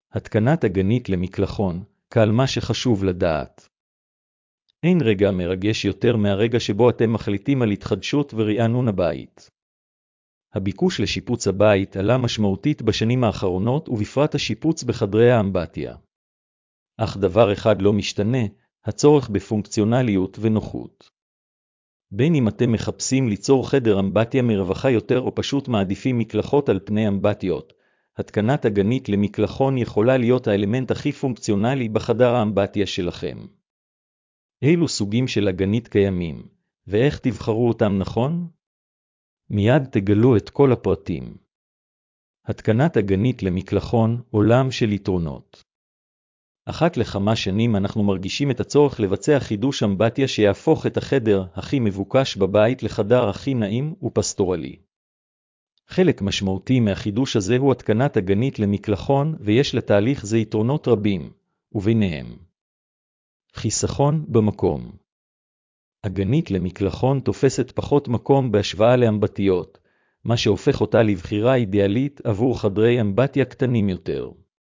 התקנת אגנית למקלחון, קל מה שחשוב לדעת. אין רגע מרגש יותר מהרגע שבו אתם מחליטים על התחדשות ורענון הבית. הביקוש לשיפוץ הבית עלה משמעותית בשנים האחרונות ובפרט השיפוץ בחדרי האמבטיה. אך דבר אחד לא משתנה, הצורך בפונקציונליות ונוחות. בין אם אתם מחפשים ליצור חדר אמבטיה מרווחה יותר או פשוט מעדיפים מקלחות על פני אמבטיות, התקנת אגנית למקלחון יכולה להיות האלמנט הכי פונקציונלי בחדר האמבטיה שלכם. אילו סוגים של אגנית קיימים, ואיך תבחרו אותם נכון? מיד תגלו את כל הפרטים. התקנת אגנית למקלחון, עולם של יתרונות. אחת לכמה שנים אנחנו מרגישים את הצורך לבצע חידוש אמבטיה שיהפוך את החדר הכי מבוקש בבית לחדר הכי נעים ופסטורלי. חלק משמעותי מהחידוש הזה הוא התקנת אגנית למקלחון, ויש לתהליך זה יתרונות רבים, וביניהם חיסכון במקום. אגנית למקלחון תופסת פחות מקום בהשוואה לאמבטיות, מה שהופך אותה לבחירה אידיאלית עבור חדרי אמבטיה קטנים יותר.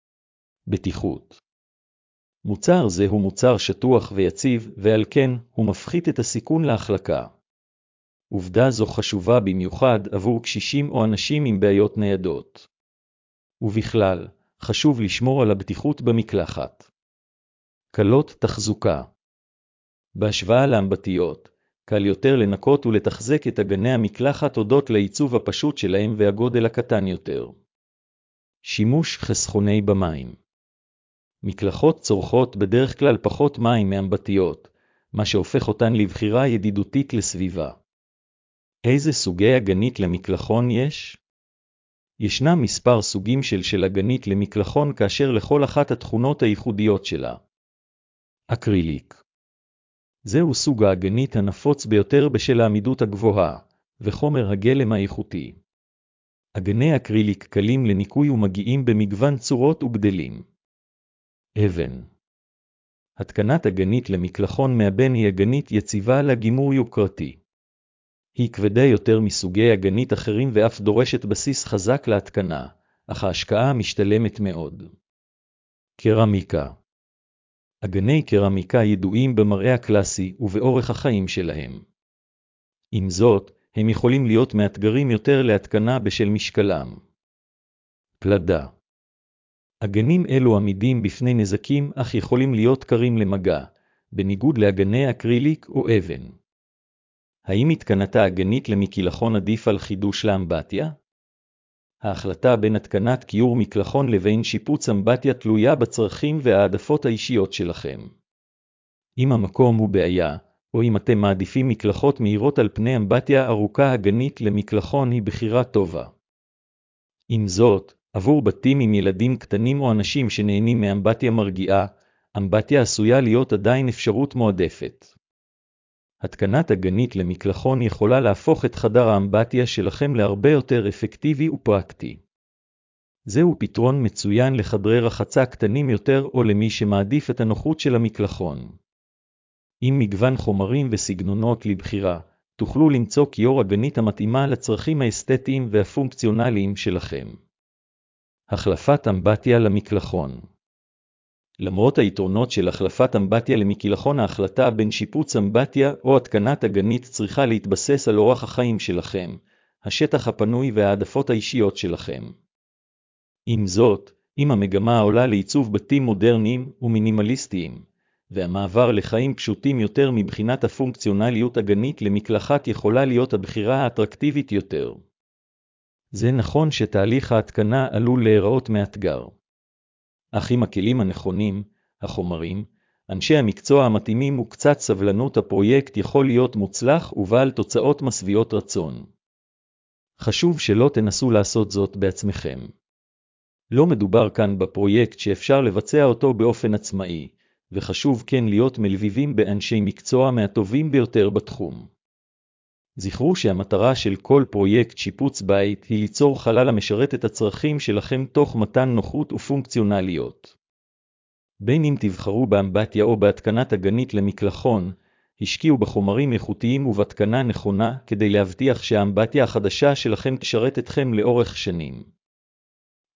בטיחות. מוצר זה הוא מוצר שטוח ויציב, ועל כן הוא מפחית את הסיכון להחלקה. עובדה זו חשובה במיוחד עבור קשישים או אנשים עם בעיות ניידות. ובכלל, חשוב לשמור על הבטיחות במקלחת. קלות תחזוקה. בהשוואה לאמבטיות, קל יותר לנקות ולתחזק את אגני המקלחת הודות לעיצוב הפשוט שלהם והגודל הקטן יותר. שימוש חסכוני במים. מקלחות צורכות בדרך כלל פחות מים מאמבטיות, מה שהופך אותן לבחירה ידידותית לסביבה. איזה סוגי אגנית למקלחון יש? ישנם מספר סוגים של אגנית למקלחון כאשר לכל אחת התכונות הייחודיות שלה. אקריליק. זהו סוג האגנית הנפוץ ביותר בשל העמידות הגבוהה, וחומר הגלם האיכותי. אגני אקריליק קלים לניקוי ומגיעים במגוון צורות וגדלים. אבן. התקנת אגנית למקלחון מאבן היא אגנית יציבה לגימור יוקרתי. היא כבדה יותר מסוגי אגנית אחרים ואף דורשת בסיס חזק להתקנה, אך ההשקעה משתלמת מאוד. קרמיקה. אגני קרמיקה ידועים במראה הקלאסי ובאורך החיים שלהם. עם זאת, הם יכולים להיות מאתגרים יותר להתקנה בשל משקלם. פלדה. אגנים אלו עמידים בפני נזקים אך יכולים להיות קרים למגע, בניגוד לאגני אקריליק או אבן. האם התקנתה אגנית למקלחון עדיף על חידוש לאמבטיה? ההחלטה בין התקנת קיור מקלחון לבין שיפוץ אמבטיה תלויה בצרכים והעדפות האישיות שלכם. אם המקום הוא בעיה, או אם אתם מעדיפים מקלחות מהירות על פני אמבטיה ארוכה, אגנית למקלחון היא בחירה טובה. עם זאת, עבור בתים עם ילדים קטנים או אנשים שנהנים מאמבטיה מרגיעה, אמבטיה עשויה להיות עדיין אפשרות מועדפת. התקנת אגנית למקלחון יכולה להפוך את חדר האמבטיה שלכם להרבה יותר אפקטיבי ופרקטי. זהו פתרון מצוין לחדרי רחצה קטנים יותר או למי שמעדיף את הנוחות של המקלחון. עם מגוון חומרים וסגנונות לבחירה, תוכלו למצוא כיור אגנית המתאימה לצרכים האסתטיים והפונקציונליים שלכם. החלפת אמבטיה למקלחון. למרות היתרונות של החלפת אמבטיה למקלחון, ההחלטה בין שיפוץ אמבטיה או התקנת אגנית צריכה להתבסס על אורח החיים שלכם, השטח הפנוי והעדפות האישיות שלכם. עם זאת, אם המגמה עולה לעיצוב בתים מודרניים ומינימליסטיים, והמעבר לחיים פשוטים יותר מבחינת הפונקציונליות, אגנית למקלחת יכולה להיות הבחירה האטרקטיבית יותר. זה נכון שתהליך ההתקנה עלול להיראות מאתגר. אך עם הכלים הנכונים, החומרים, אנשי המקצוע המתאימים וקצת סבלנות, הפרויקט יכול להיות מוצלח ובעל תוצאות משביעות רצון. חשוב שלא תנסו לעשות זאת בעצמכם. לא מדובר כאן בפרויקט שאפשר לבצע אותו באופן עצמאי, וחשוב כן להיות מלווים באנשי מקצוע מהטובים ביותר בתחום. זכרו שהמטרה של כל פרויקט שיפוץ בית היא ליצור חלל המשרת את הצרכים שלכם תוך מתן נוחות ופונקציונליות. בין אם תבחרו באמבטיה או בהתקנת אגנית למקלחון, השקיעו בחומרים איכותיים ובהתקנה נכונה כדי להבטיח שהאמבטיה החדשה שלכם תשרת אתכם לאורך שנים.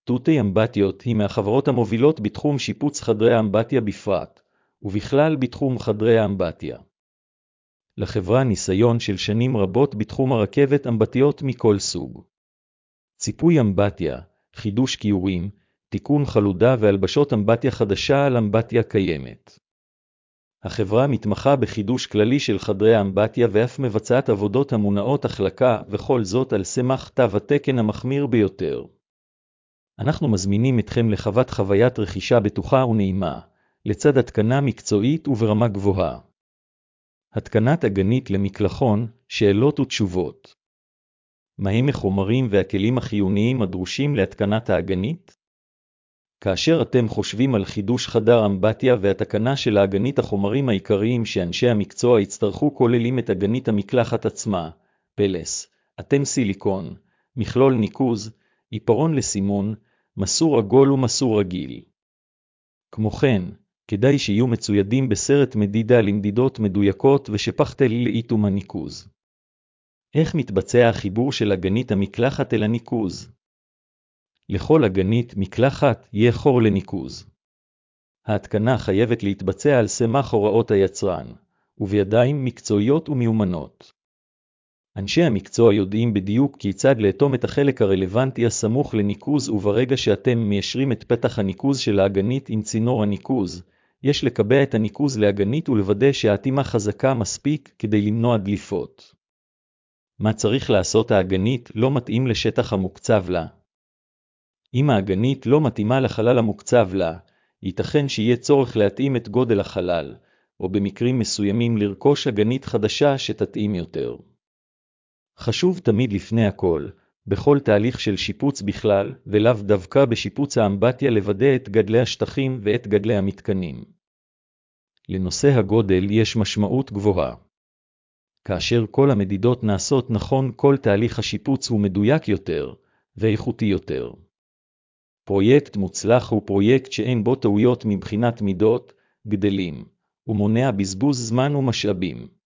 תותי אמבטיות היא מהחברות המובילות בתחום שיפוץ חדרי האמבטיה בפרט, ובכלל בתחום חדרי האמבטיה. לחברה ניסיון של שנים רבות בתחום הרכבת אמבטיות מכל סוג. ציפוי אמבטיה, חידוש קיורים, תיקון חלודה והלבשות אמבטיה חדשה על אמבטיה קיימת. החברה מתמחה בחידוש כללי של חדרי האמבטיה ואף מבצעת עבודות המונעות החלקה, וכל זאת על סמך תו התקן המחמיר ביותר. אנחנו מזמינים אתכם לחוות חוויית רכישה בטוחה ונעימה, לצד התקנה מקצועית וברמה גבוהה. התקנת אגנית למקלחון, שאלות ותשובות. מהם החומרים והכלים החיוניים הדרושים להתקנת האגנית? כאשר אתם חושבים על חידוש חדר אמבטיה והתקנה של האגנית, החומרים העיקריים שאנשי המקצוע יצטרכו כוללים את אגנית המקלחת עצמה, פלס, אטם סיליקון, מכלול ניקוז, עיפרון לסימון, מסור עגול ומסור רגיל. כמו כן, כדאי שיהיו מצוידים בסרט מדידה למדידות מדויקות ושפכטל לאיתום הניקוז. איך מתבצע החיבור של אגנית המקלחת אל הניקוז? לכל אגנית מקלחת יהיה חור לניקוז. ההתקנה חייבת להתבצע על סמך הוראות היצרן, ובידיים מקצועיות ומיומנות. אנשי המקצוע יודעים בדיוק כיצד לאטום את החלק הרלוונטי הסמוך לניקוז, וברגע שאתם מיישרים את פתח הניקוז של האגנית עם צינור הניקוז, יש לקבע את הניקוז לאגנית ולוודא שהאטימה חזקה מספיק כדי למנוע דליפות. מה צריך לעשות? האגנית לא מתאים לשטח המוקצב לה. אם האגנית לא מתאימה לחלל המוקצב לה, ייתכן שיהיה צורך להתאים את גודל החלל, או במקרים מסוימים לרכוש אגנית חדשה שתתאים יותר. חשוב תמיד לפני הכל, בכל תהליך של שיפוץ בכלל, ולאו דווקא בשיפוץ האמבטיה, לוודא את גדלי השטחים ואת גדלי המתקנים. לנושא הגודל יש משמעות גבוהה. כאשר כל המדידות נעשות נכון, כל תהליך השיפוץ הוא מדויק יותר ואיכותי יותר. פרויקט מוצלח הוא פרויקט שאין בו טעויות מבחינת מידות, גדלים, ומונע בזבוז זמן ומשאבים.